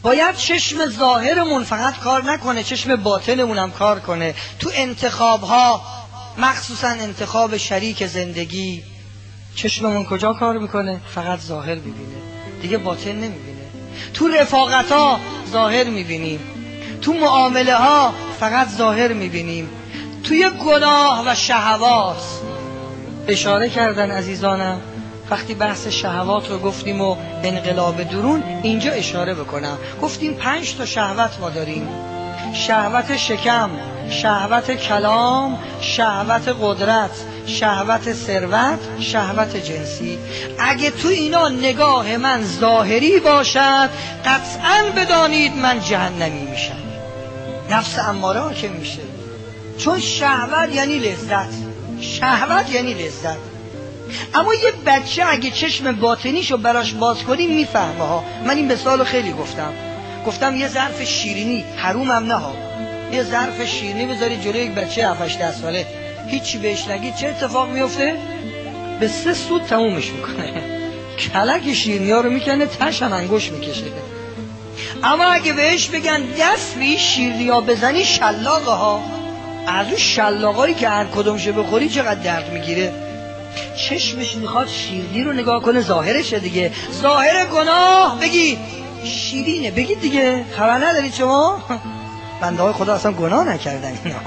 باید چشم ظاهرمون فقط کار نکنه، چشم باطنمون هم کار کنه. تو انتخاب‌ها، مخصوصا انتخاب شریک زندگی، چشممون کجا کار میکنه؟ فقط ظاهر میبینه، دیگه باطن نمیبینه. تو رفاقت‌ها ظاهر میبینیم، تو معامله ها فقط ظاهر میبینیم. توی گناه و شهوات اشاره کردن عزیزانم. وقتی بحث شهوات رو گفتیم و انقلاب درون، اینجا اشاره بکنم. گفتیم 5 تا شهوت ما داریم: شهوت شکم، شهوت کلام، شهوت قدرت، شهوت ثروت، شهوت جنسی. اگه تو اینا نگاه من ظاهری باشد، قطعاً بدانید من جهنمی میشم، نفس اماره حاکم میشه. چون شهوت یعنی لذت، شهوت یعنی لذت. اما یه بچه اگه چشم باطنیشو براش باز کنیم میفهمه ها. من این مثال خیلی گفتم یه ظرف شیرینی، حرومم نه ها، یه ظرف شیرینی بذاری جلوی یک بچه 7-8 ساله، هیچی بهش نگید، چه اتفاق میفته؟ به 3 سود تمومش میکنه. کلک شیرینی ها رو میکنه، تش هم انگوش میکشه. اما اگه بهش بگن دست به شیرینی ها بزنی، شلاقه ها، از اون شلاقایی که هر کدومشو بخوری چقدر درد میگیره. چشمش میخواد شیرینی رو نگاه کنه، ظاهرشه دیگه. ظاهر گناه بگی شیرینه، بگید دیگه. خبر ندارید شما؟ بنده های خدا اصلا گناه نکردن اینا،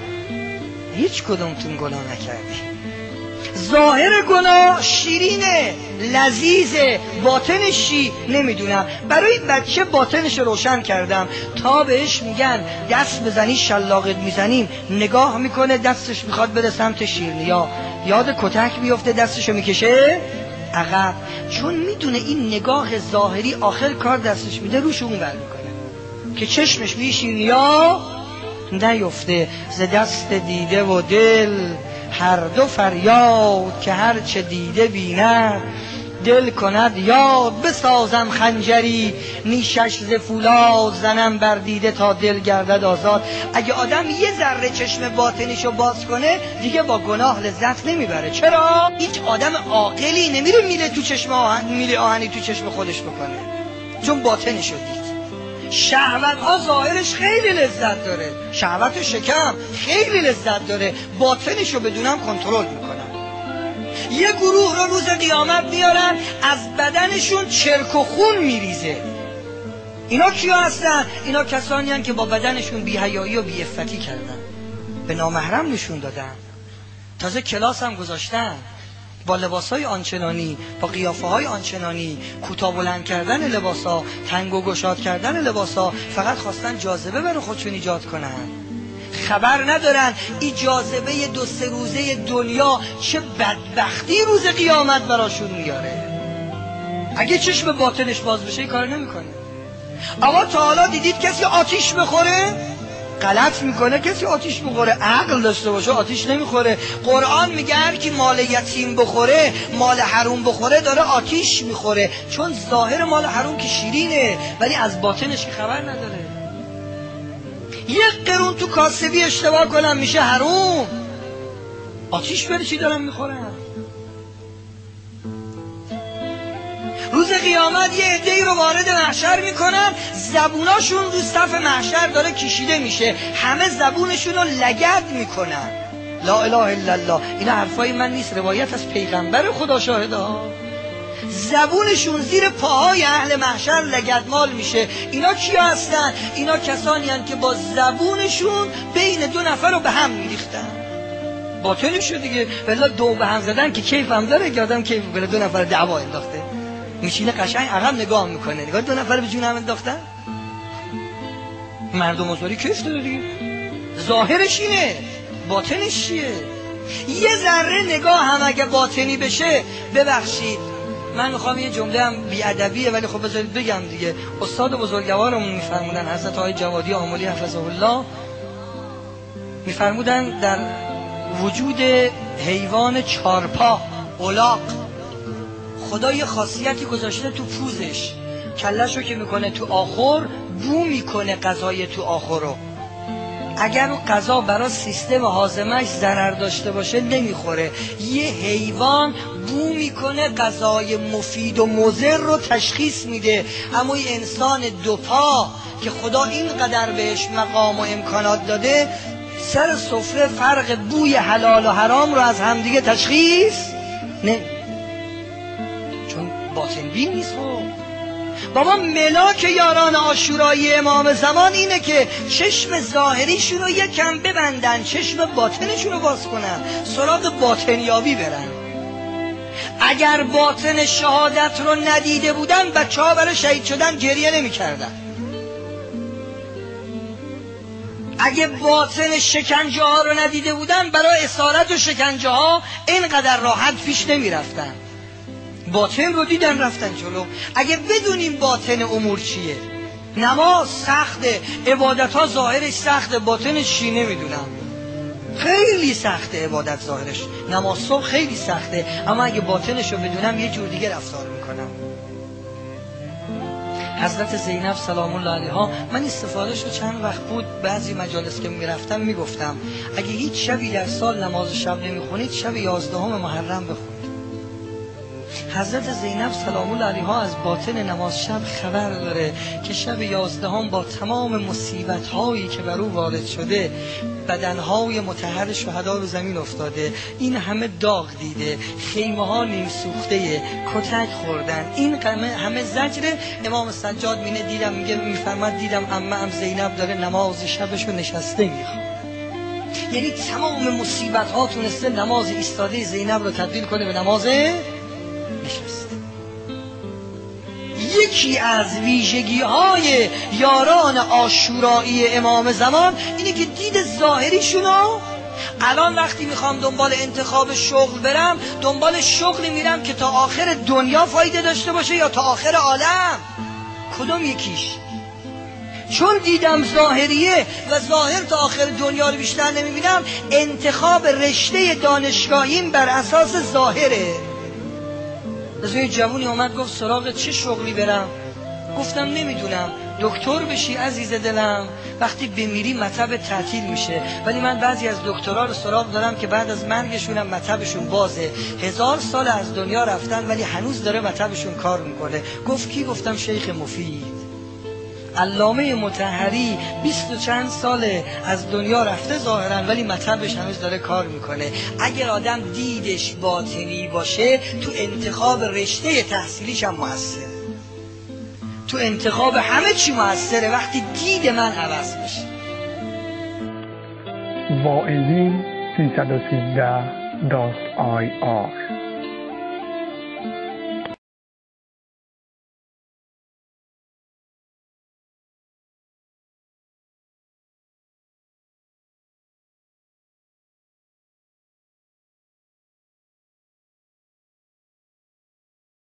هیچ کدومتون گناه نکردی. ظاهر گناه شیرینه، لذیذه، باطنش چی نمیدونم. برای بچه باطنش روشن کردم. تا بهش میگن دست بزنی شلاقت میزنیم، نگاه میکنه، دستش میخواد بره سمت شیرینیا، یاد کتک میفته، دستشو میکشه عقب. چون میدونه این نگاه ظاهری آخر کار دستش میده روش اون بر میکنه که چشمش به شیرینیا نیفته. ز دست دیده و دل هر دو فریاد، که هر چه دیده بیند دل کند یاد. بسازم خنجری نیشش ز فولاد، زنم بر دیده تا دل گردد آزاد. اگه آدم یه ذره چشم باطنیشو باز کنه، دیگه با گناه لذت نمیبره. چرا؟ هیچ آدم عاقلی نمیره میله تو چشم میله آهنی تو چشم خودش بکنه، چون باطنشو دید. شهوت ها ظاهرش خیلی لذت داره، شهوت شکم خیلی لذت داره، باطنشو بدونم کنترل میکنم. یه گروه رو روز قیامت میارن، از بدنشون چرک و خون میریزه. اینا کیا هستن؟ اینا کسانی هستن که با بدنشون بی‌حیایی و بی‌عفتی کردن، به نامحرم نشون دادن، تازه کلاس هم گذاشتن، با لباسهای آنچنانی، با قیافه‌های آنچنانی، کوتاه بلند کردن لباسا، تنگ و گشاد کردن لباسا، فقط خواستن جاذبه برای خودشون ایجاد کنن. خبر ندارن این جاذبه 2-3 روزه دنیا چه بدبختی روز قیامت براشون میاره. اگه چشم باطنش باز بشه این کار نمیکنه. اما تا حالا دیدید کسی آتیش بخوره؟ غلط میکنه. کسی آتیش بخوره عقل داشته باشه آتیش نمیخوره. قرآن میگه هر کی مال یتیم بخوره، مال حروم بخوره، داره آتیش میخوره. چون ظاهر مال حروم که شیرینه، ولی از باطنش که خبر نداره. یک قرون تو کاسبی اشتباه کنم میشه حروم. آتیش بره چی دارم میخورم؟ روز قیامت یه عده‌ای رو وارد محشر میکنن، زبوناشون رو صف محشر داره کشیده میشه، همه زبونشون رو لگد میکنن. لا اله الا الله. اینا حرفای من نیست، روایت از پیغمبر خدا شاهده ها. زبونشون زیر پاهای اهل محشر لگدمال میشه. اینا کیا هستن؟ اینا کسانی هستن که با زبونشون بین 2 نفر رو به هم میریختن. باطنشون دیگه، ولی دو به هم زدن که کیف هم داره، که آدم کیف بله 2 نفر دعوا انداخته میشینه قشنگ عقب نگاه میکنه، نگاه 2 نفر به جون هم انداختن. مردم آزاری کیف داره دیگه. ظاهرش اینه، باطنش چیه؟ یه ذره نگاه هم اگه باطنی بشه، ببخشید من میخوام یه جمله هم بی‌ادبیه ولی خب بذارید بگم دیگه. استاد بزرگوارمون میفرمودن، حضرت آقای جوادی آملی حفظه الله، میفرمودن در وجود حیوان 4 پا الاغ، خدا یه خاصیتی گذاشته تو پوزش، کله‌شو که میکنه تو آخر بو میکنه غذای تو آخر رو. اگر اون غذا برای سیستم هاضمه‌اش ضرر داشته باشه نمیخوره. یه حیوان بو میکنه غذای مفید و مضر رو تشخیص میده، اما این انسان دوپا که خدا اینقدر بهش مقام و امکانات داده، سر سفره فرق بوی حلال و حرام رو از همدیگه تشخیص نه، چون باطن بین نیست. بابا ملاک یاران عاشورایی امام زمان اینه که چشم ظاهریشون رو یکم ببندن، چشم باطنشون رو باز کنن، سراغ باطنیابی برن. اگر باطن شهادت رو ندیده بودن، بچه ها برای شهید شدن گریه نمی کردن. اگه باطن شکنجه ها رو ندیده بودن، برای اسارت و شکنجه ها اینقدر راحت پیش نمی رفتن. باطن رو دیدن رفتن جلو. اگه بدونیم باطن امور چیه، نماز سخته، عبادت ها ظاهرش سخته، باطنش چی نمیدونم. خیلی سخته عبادت ظاهرش، نماز صبح خیلی سخته، اما اگه باطنش رو بدونم یه جور دیگه رفتار میکنم. حضرت زینب سلام الله علیها، من استفادهش رو چند وقت بود بعضی مجالس که میرفتم میگفتم اگه هیچ شبی در سال نماز شب نمیخونید، شب 11 محرم بخونید. حضرت زینب سلام الله علیها از باطن نماز شب خبر داره که شب 11 با تمام مصیبت هایی که بر او وارد شده، بدنهای مطهر شهدا رو زمین افتاده، این همه داغ دیده، خیمه ها نیم سوخته، کتک خوردن، این همه زجر. امام سجاد مینه دیدم، میگه میفرماد دیدم عمه‌ام زینب داره نماز شبشو نشسته میخواد. یعنی تمام مصیبت ها تونسته نماز ایستاده زینب رو تبدیل کنه به نماز نشسته. یکی از ویژگی های یاران عاشورایی امام زمان اینه که دید ظاهریشونو، الان وقتی میخوام دنبال انتخاب شغل برم، دنبال شغلی میرم که تا آخر دنیا فایده داشته باشه یا تا آخر عالم؟ کدوم یکیش؟ چون دیدم ظاهریه و ظاهر تا آخر دنیا رو بیشتر نمیبینم، انتخاب رشته دانشگاهیم بر اساس ظاهره. از یه جوونی اومد گفت سراغ چه شغلی برم؟ گفتم نمیدونم، دکتر بشی عزیز دلم، وقتی بمیری مطب تعطیل میشه. ولی من بعضی از دکترها رو سراغ دارم که بعد از مرگشونم مطبشون بازه، 1000 سال از دنیا رفتن ولی هنوز داره مطبشون کار میکنه. گفت کی؟ گفتم شیخ مفید. علامه مطهری 20 و چند ساله از دنیا رفته ظاهرا، ولی مطبش هنوز داره کار میکنه. اگر آدم دیدش باطنی باشه، تو انتخاب رشته تحصیلیش هم موثره، تو انتخاب همه چی موثره وقتی دید من عوض بشه. واعظین 313.ir